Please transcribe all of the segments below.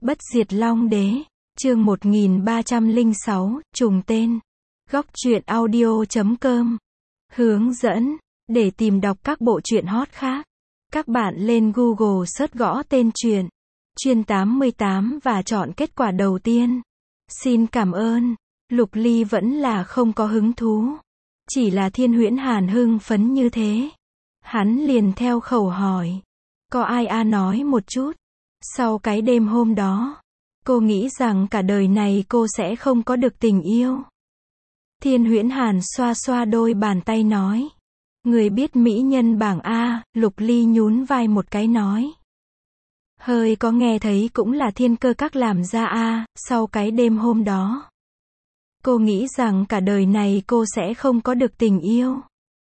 Bất diệt Long Đế, chương 1306, trùng tên. Góc truyện audio.com. Hướng dẫn, để tìm đọc các bộ truyện hot khác, các bạn lên Google search gõ tên truyện, Chuyên 88 và chọn kết quả đầu tiên. Xin cảm ơn. Lục Ly vẫn là không có hứng thú. Chỉ là Thiên Huyễn Hàn hưng phấn như thế. Hắn liền theo khẩu hỏi. Có ai nói một chút. Sau cái đêm hôm đó, cô nghĩ rằng cả đời này cô sẽ không có được tình yêu. Thiên Huyễn Hàn xoa xoa đôi bàn tay nói. Người biết mỹ nhân bảng A, Lục Ly nhún vai một cái nói. Hơi có nghe thấy cũng là Thiên Cơ Các làm ra A, sau cái đêm hôm đó. Cô nghĩ rằng cả đời này cô sẽ không có được tình yêu.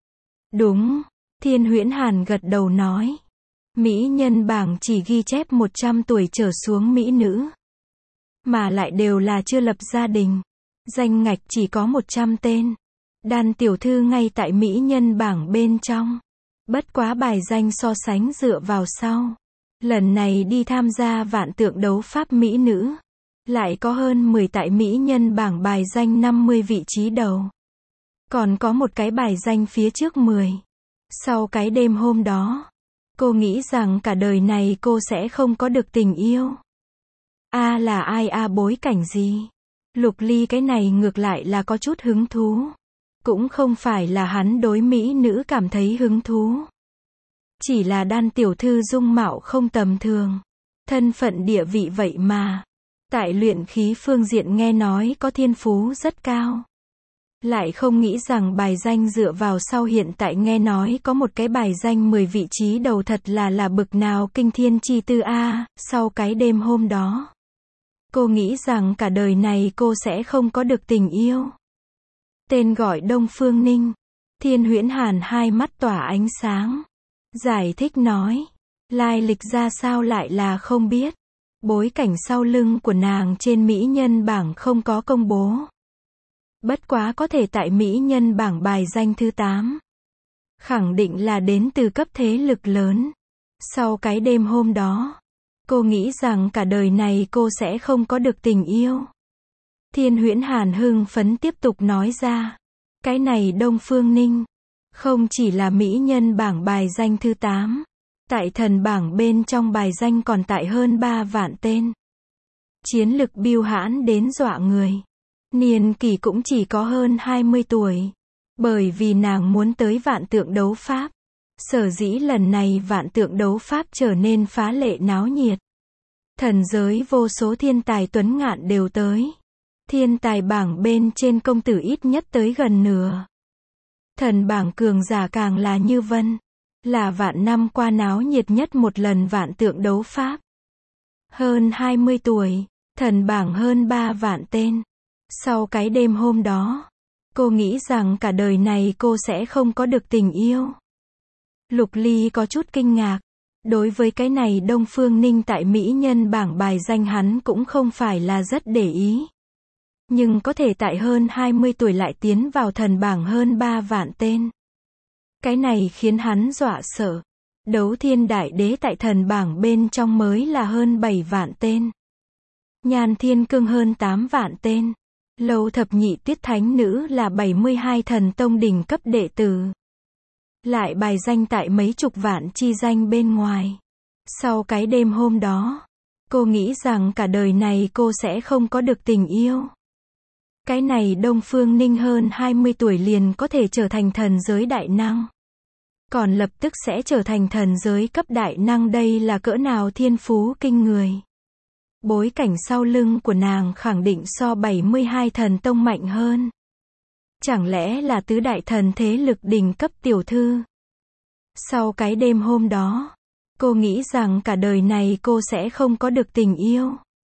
Đúng, Thiên Huyễn Hàn gật đầu nói. Mỹ nhân bảng chỉ ghi chép 100 tuổi trở xuống mỹ nữ. Mà lại đều là chưa lập gia đình. Danh ngạch chỉ có 100 tên. Đan tiểu thư ngay tại mỹ nhân bảng bên trong. Bất quá bài danh so sánh dựa vào sau. Lần này đi tham gia vạn tượng đấu pháp mỹ nữ. Lại có hơn 10 tại mỹ nhân bảng bài danh 50 vị trí đầu. Còn có một cái bài danh phía trước 10. Sau cái đêm hôm đó, cô nghĩ rằng cả đời này cô sẽ không có được tình yêu. A là ai a bối cảnh gì? Lục Ly cái này ngược lại là có chút hứng thú. Cũng không phải là hắn đối mỹ nữ cảm thấy hứng thú. Chỉ là Đan tiểu thư dung mạo không tầm thường. Thân phận địa vị vậy mà. Tại luyện khí phương diện nghe nói có thiên phú rất cao. Lại không nghĩ rằng bài danh dựa vào sau hiện tại nghe nói có một cái bài danh 10 vị trí đầu thật là bực nào kinh thiên chi tư a. Sau cái đêm hôm đó, cô nghĩ rằng cả đời này cô sẽ không có được tình yêu. Tên gọi Đông Phương Ninh. Thiên Huyễn Hàn hai mắt tỏa ánh sáng. Giải thích nói. Lai lịch ra sao lại là không biết. Bối cảnh sau lưng của nàng trên mỹ nhân bảng không có công bố. Bất quá có thể tại mỹ nhân bảng bài danh thứ 8. Khẳng định là đến từ cấp thế lực lớn. Sau cái đêm hôm đó, cô nghĩ rằng cả đời này cô sẽ không có được tình yêu. Thiên Huyễn Hàn hưng phấn tiếp tục nói ra. Cái này Đông Phương Ninh, không chỉ là mỹ nhân bảng bài danh thứ 8. Tại thần bảng bên trong bài danh còn tại hơn 3 vạn tên. Chiến lực biêu hãn đến dọa người. Niên kỷ cũng chỉ có hơn 20 tuổi. Bởi vì nàng muốn tới vạn tượng đấu pháp. Sở dĩ lần này vạn tượng đấu pháp trở nên phá lệ náo nhiệt. Thần giới vô số thiên tài tuấn ngạn đều tới. Thiên tài bảng bên trên công tử ít nhất tới gần nửa. Thần bảng cường giả càng là như vân. Là vạn năm qua náo nhiệt nhất một lần vạn tượng đấu pháp. Hơn 20 tuổi, thần bảng hơn 3 vạn tên. Sau cái đêm hôm đó, cô nghĩ rằng cả đời này cô sẽ không có được tình yêu. Lục Ly có chút kinh ngạc. Đối với cái này Đông Phương Ninh tại mỹ nhân bảng bài danh hắn cũng không phải là rất để ý. Nhưng có thể tại hơn 20 tuổi lại tiến vào thần bảng hơn 3 vạn tên. Cái này khiến hắn dọa sợ. Đấu thiên đại đế tại thần bảng bên trong mới là hơn 7 vạn tên. Nhan thiên cương hơn 8 vạn tên. Lâu thập nhị tuyết thánh nữ là 72 thần tông đỉnh cấp đệ tử. Lại bài danh tại mấy chục vạn chi danh bên ngoài. Sau cái đêm hôm đó, cô nghĩ rằng cả đời này cô sẽ không có được tình yêu. Cái này Đông Phương Ninh hơn 20 tuổi liền có thể trở thành thần giới đại năng. Còn lập tức sẽ trở thành thần giới cấp đại năng, đây là cỡ nào thiên phú kinh người. Bối cảnh sau lưng của nàng khẳng định so 72 thần tông mạnh hơn. Chẳng lẽ là tứ đại thần thế lực đỉnh cấp tiểu thư. Sau cái đêm hôm đó, cô nghĩ rằng cả đời này cô sẽ không có được tình yêu.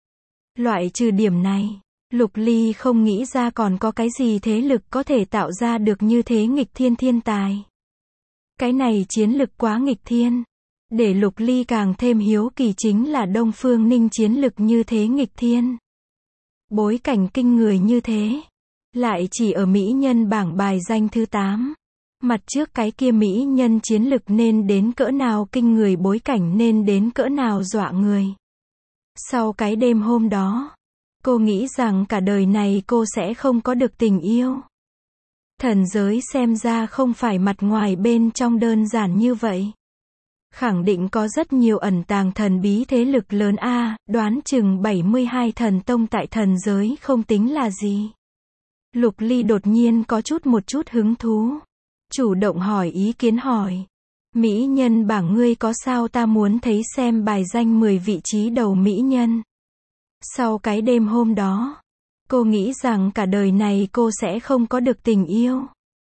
Loại trừ điểm này, Lục Ly không nghĩ ra còn có cái gì thế lực có thể tạo ra được như thế nghịch thiên thiên tài. Cái này chiến lực quá nghịch thiên. Để Lục Ly càng thêm hiếu kỳ chính là Đông Phương Ninh chiến lực như thế nghịch thiên. Bối cảnh kinh người như thế. Lại chỉ ở mỹ nhân bảng bài danh thứ 8. Mặt trước cái kia mỹ nhân chiến lực nên đến cỡ nào kinh người, bối cảnh nên đến cỡ nào dọa người. Sau cái đêm hôm đó, cô nghĩ rằng cả đời này cô sẽ không có được tình yêu. Thần giới xem ra không phải mặt ngoài bên trong đơn giản như vậy. Khẳng định có rất nhiều ẩn tàng thần bí thế lực lớn đoán chừng 72 thần tông tại thần giới không tính là gì. Lục Ly đột nhiên có một chút hứng thú. Chủ động hỏi ý kiến hỏi. Mỹ nhân bảng ngươi có sao ta muốn thấy xem bài danh 10 vị trí đầu mỹ nhân. Sau cái đêm hôm đó, cô nghĩ rằng cả đời này cô sẽ không có được tình yêu.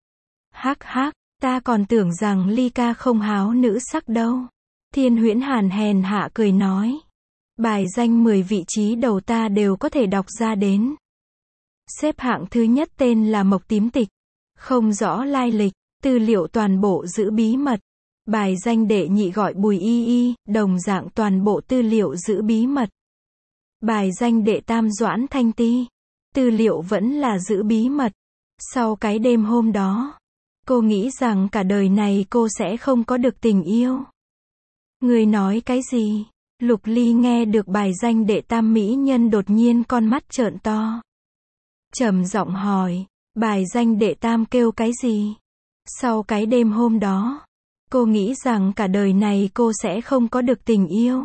Hắc hắc, ta còn tưởng rằng Ly ca không háo nữ sắc đâu. Thiên Huyễn Hàn hèn hạ cười nói. Bài danh 10 vị trí đầu ta đều có thể đọc ra đến. Xếp hạng thứ nhất tên là Mộc Tím Tịch. Không rõ lai lịch, tư liệu toàn bộ giữ bí mật. Bài danh đệ nhị gọi Bùi Y Y, đồng dạng toàn bộ tư liệu giữ bí mật. Bài danh đệ tam Doãn Thanh Ti. Tư liệu vẫn là giữ bí mật. Sau cái đêm hôm đó, cô nghĩ rằng cả đời này cô sẽ không có được tình yêu. Người nói cái gì? Lục Ly nghe được bài danh đệ tam mỹ nhân đột nhiên con mắt trợn to. Trầm giọng hỏi, bài danh đệ tam kêu cái gì? Sau cái đêm hôm đó, cô nghĩ rằng cả đời này cô sẽ không có được tình yêu.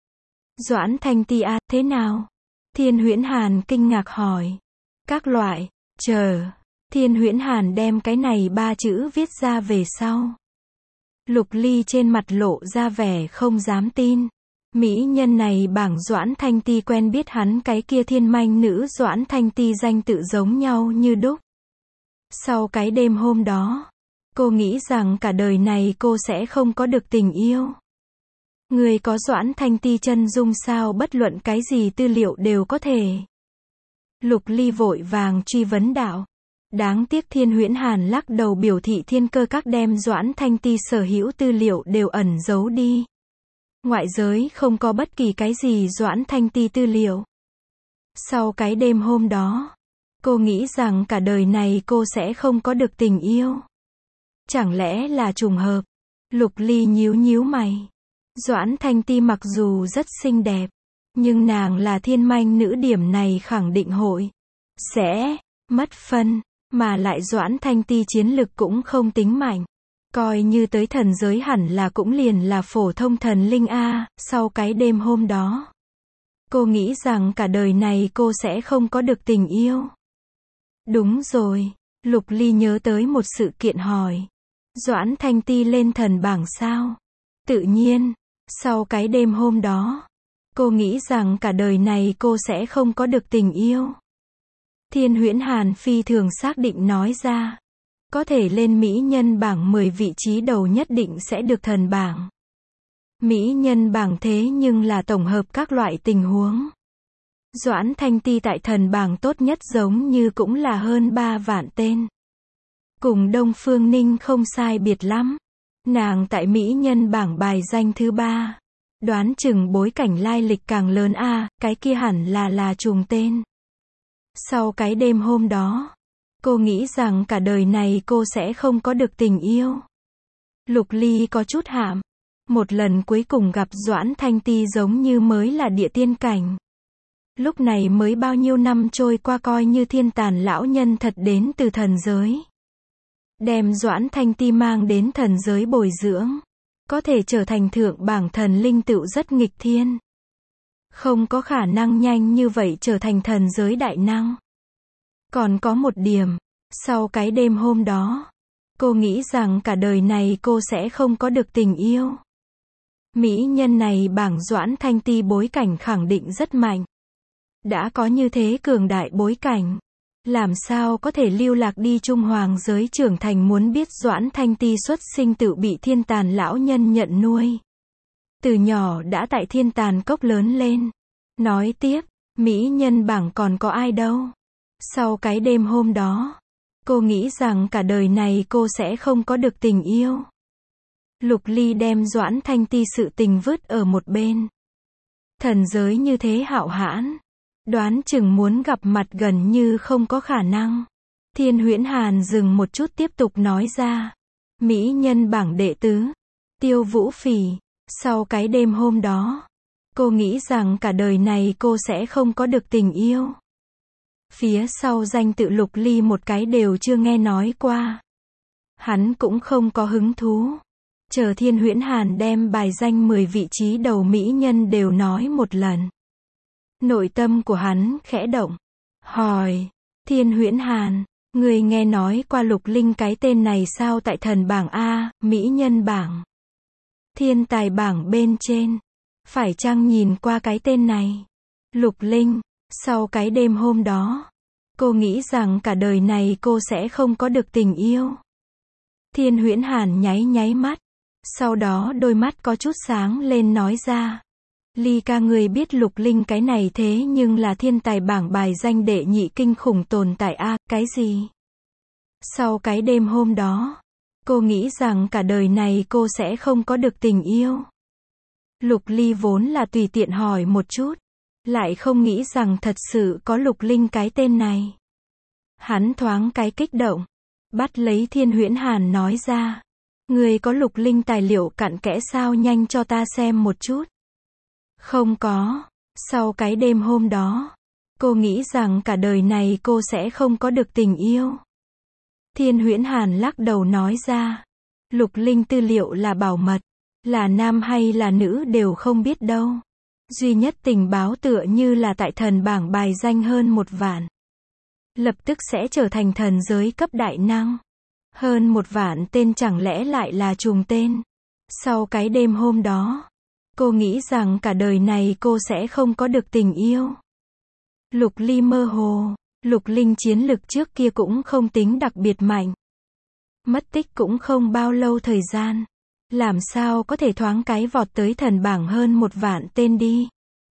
Doãn Thanh Ti thế nào? Thiên Huyễn Hàn kinh ngạc hỏi. Các loại, chờ. Thiên Huyễn Hàn đem cái này 3 chữ viết ra về sau. Lục Ly trên mặt lộ ra vẻ không dám tin. Mỹ nhân này bảng Doãn Thanh Ti quen biết hắn cái kia thiên manh nữ Doãn Thanh Ti danh tự giống nhau như đúc. Sau cái đêm hôm đó, cô nghĩ rằng cả đời này cô sẽ không có được tình yêu. Người có Doãn Thanh Ti chân dung sao bất luận cái gì tư liệu đều có thể. Lục Ly vội vàng truy vấn đạo. Đáng tiếc Thiên Huyễn Hàn lắc đầu biểu thị Thiên Cơ Các đem Doãn Thanh Ti sở hữu tư liệu đều ẩn giấu đi. Ngoại giới không có bất kỳ cái gì Doãn Thanh Ti tư liệu. Sau cái đêm hôm đó, cô nghĩ rằng cả đời này cô sẽ không có được tình yêu. Chẳng lẽ là trùng hợp? Lục Ly nhíu nhíu mày. Doãn Thanh Ti mặc dù rất xinh đẹp, nhưng nàng là thiên manh nữ, điểm này khẳng định hội sẽ mất phân, mà lại Doãn Thanh Ti chiến lực cũng không tính mạnh. Coi như tới thần giới hẳn là cũng liền là phổ thông thần linh sau cái đêm hôm đó. Cô nghĩ rằng cả đời này cô sẽ không có được tình yêu. Đúng rồi, Lục Ly nhớ tới một sự kiện hỏi. Doãn Thanh Ti lên thần bảng sao? Tự nhiên, sau cái đêm hôm đó, cô nghĩ rằng cả đời này cô sẽ không có được tình yêu. Thiên Huyễn Hàn phi thường xác định nói ra. Có thể lên mỹ nhân bảng 10 vị trí đầu nhất định sẽ được thần bảng. Mỹ nhân bảng thế nhưng là tổng hợp các loại tình huống. Doãn Thanh Ti tại thần bảng tốt nhất giống như cũng là hơn 3 vạn tên. Cùng Đông Phương Ninh không sai biệt lắm. Nàng tại mỹ nhân bảng bài danh thứ 3. Đoán chừng bối cảnh lai lịch càng lớn cái kia hẳn là trùng tên. Sau cái đêm hôm đó, cô nghĩ rằng cả đời này cô sẽ không có được tình yêu. Lục Ly có chút hạm. Một lần cuối cùng gặp Doãn Thanh Ti giống như mới là địa tiên cảnh. Lúc này mới bao nhiêu năm trôi qua, coi như thiên tàn lão nhân thật đến từ thần giới. Đem Doãn Thanh Ti mang đến thần giới bồi dưỡng. Có thể trở thành thượng bảng thần linh tựu rất nghịch thiên. Không có khả năng nhanh như vậy trở thành thần giới đại năng. Còn có một điểm, sau cái đêm hôm đó, cô nghĩ rằng cả đời này cô sẽ không có được tình yêu. Mỹ nhân này bảng Doãn Thanh Ti bối cảnh khẳng định rất mạnh. Đã có như thế cường đại bối cảnh, làm sao có thể lưu lạc đi Trung Hoàng giới trưởng thành, muốn biết Doãn Thanh Ti xuất sinh tự bị thiên tàn lão nhân nhận nuôi. Từ nhỏ đã tại thiên tàn cốc lớn lên. Nói tiếp, mỹ nhân bảng còn có ai đâu. Sau cái đêm hôm đó, cô nghĩ rằng cả đời này cô sẽ không có được tình yêu. Lục Ly đem Doãn Thanh Ti sự tình vứt ở một bên. Thần giới như thế hạo hãn, đoán chừng muốn gặp mặt gần như không có khả năng. Thiên Huyễn Hàn dừng một chút tiếp tục nói ra. Mỹ nhân bảng đệ tứ, Tiêu Vũ Phỉ. Sau cái đêm hôm đó, Cô nghĩ rằng cả đời này cô sẽ không có được tình yêu. Phía sau danh tự Lục Ly một cái đều chưa nghe nói qua. Hắn cũng không có hứng thú. Chờ Thiên Huyễn Hàn đem bài danh 10 vị trí đầu mỹ nhân đều nói một lần. Nội tâm của hắn khẽ động. Hỏi, Thiên Huyễn Hàn, người nghe nói qua Lục Linh cái tên này sao? Tại thần bảng A, mỹ nhân bảng, thiên tài bảng bên trên, phải chăng nhìn qua cái tên này? Lục Linh, sau cái đêm hôm đó, cô nghĩ rằng cả đời này cô sẽ không có được tình yêu. Thiên Huyễn Hàn nháy nháy mắt, sau đó đôi mắt có chút sáng lên nói ra. Ly ca, người biết Lục Linh cái này thế nhưng là thiên tài bảng bài danh đệ nhị kinh khủng tồn tại a. Cái gì? Sau cái đêm hôm đó, cô nghĩ rằng cả đời này cô sẽ không có được tình yêu. Lục Ly vốn là tùy tiện hỏi một chút, lại không nghĩ rằng thật sự có Lục Linh cái tên này. Hắn thoáng cái kích động, bắt lấy Thiên Huyễn Hàn nói ra. Người có Lục Linh tài liệu cặn kẽ sao? Nhanh cho ta xem một chút. Không có. Sau cái đêm hôm đó, cô nghĩ rằng cả đời này cô sẽ không có được tình yêu. Thiên Huyễn Hàn lắc đầu nói ra. Lục Linh tư liệu là bảo mật, là nam hay là nữ đều không biết đâu. Duy nhất tình báo tựa như là tại thần bảng bài danh hơn 1 vạn. Lập tức sẽ trở thành thần giới cấp đại năng. Hơn 1 vạn tên chẳng lẽ lại là trùng tên? Sau cái đêm hôm đó, cô nghĩ rằng cả đời này cô sẽ không có được tình yêu. Lục Ly mơ hồ. Lục Linh chiến lực trước kia cũng không tính đặc biệt mạnh. Mất tích cũng không bao lâu thời gian. Làm sao có thể thoáng cái vọt tới thần bảng hơn 1 vạn tên đi.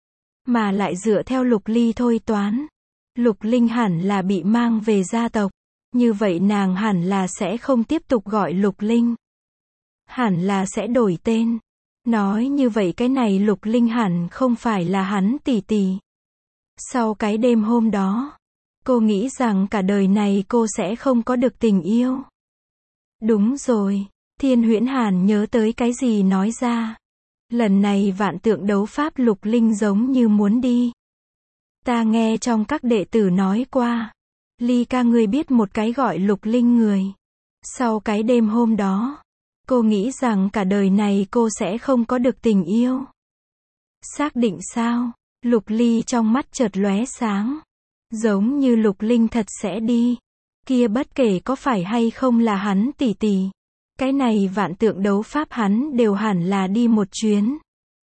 Mà lại dựa theo Lục Ly thôi toán, Lục Linh hẳn là bị mang về gia tộc. Như vậy nàng hẳn là sẽ không tiếp tục gọi Lục Linh. Hẳn là sẽ đổi tên. Nói như vậy cái này Lục Linh hẳn không phải là hắn tỷ tỷ. Sau cái đêm hôm đó, cô nghĩ rằng cả đời này cô sẽ không có được tình yêu. Đúng rồi. Thiên Huyễn Hàn nhớ tới cái gì nói ra. Lần này vạn tượng đấu pháp Lục Linh giống như muốn đi. Ta nghe trong các đệ tử nói qua. Ly ca, người biết một cái gọi Lục Linh người. Sau cái đêm hôm đó, cô nghĩ rằng cả đời này cô sẽ không có được tình yêu. Xác định sao? Lục Ly trong mắt chợt lóe sáng. Giống như Lục Linh thật sẽ đi. Kia bất kể có phải hay không là hắn tỷ tỷ. Cái này vạn tượng đấu pháp hắn đều hẳn là đi một chuyến.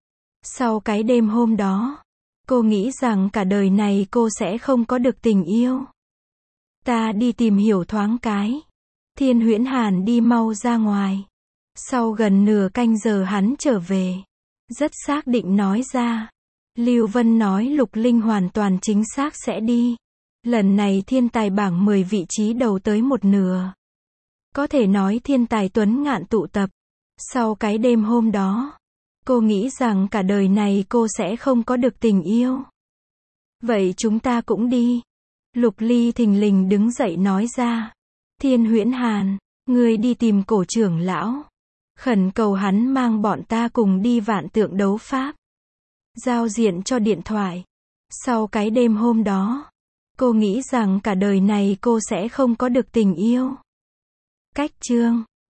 Sau cái đêm hôm đó, cô nghĩ rằng cả đời này cô sẽ không có được tình yêu. Ta đi tìm hiểu thoáng cái. Thiên Huyễn Hàn đi mau ra ngoài. Sau gần nửa canh giờ hắn trở về. Rất xác định nói ra. Lưu Vân nói Lục Linh hoàn toàn chính xác sẽ đi. Lần này thiên tài bảng 10 vị trí đầu tới 1/2. Có thể nói thiên tài tuấn ngạn tụ tập. Sau cái đêm hôm đó, cô nghĩ rằng cả đời này cô sẽ không có được tình yêu. Vậy chúng ta cũng đi. Lục Ly thình lình đứng dậy nói ra. Thiên Huyễn Hàn, ngươi đi tìm Cổ trưởng lão. Khẩn cầu hắn mang bọn ta cùng đi vạn tượng đấu pháp. Giao diện cho điện thoại. Sau cái đêm hôm đó, cô nghĩ rằng cả đời này cô sẽ không có được tình yêu. Cách chương